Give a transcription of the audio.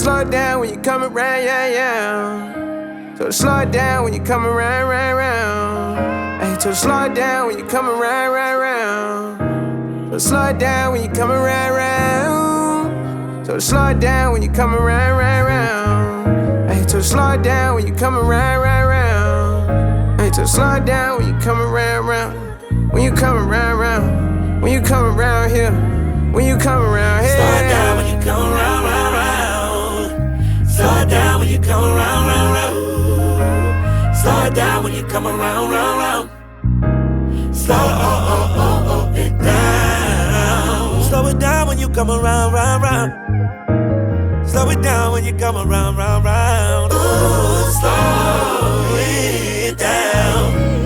slow it down when you come around, yeah, yeah. So slow it down when you come around, round, round. Hey, so slow it down when you come around, round, round. So slow it down when you come around, round. So slow it down when you come around, round, round. Hey, so slow it down when you come around, round, round. Hey, so slow it down when you come around, round. When you come around, round. When you come around here. When you come around here. Slow it down when you come around, round, round. Slow it down when you come around, round, round. Slow it down when you come around, round, round. Slow it down. Slow it down when you come around, round, round. Slow it down when you come around, round, round. Ooh, slow it down.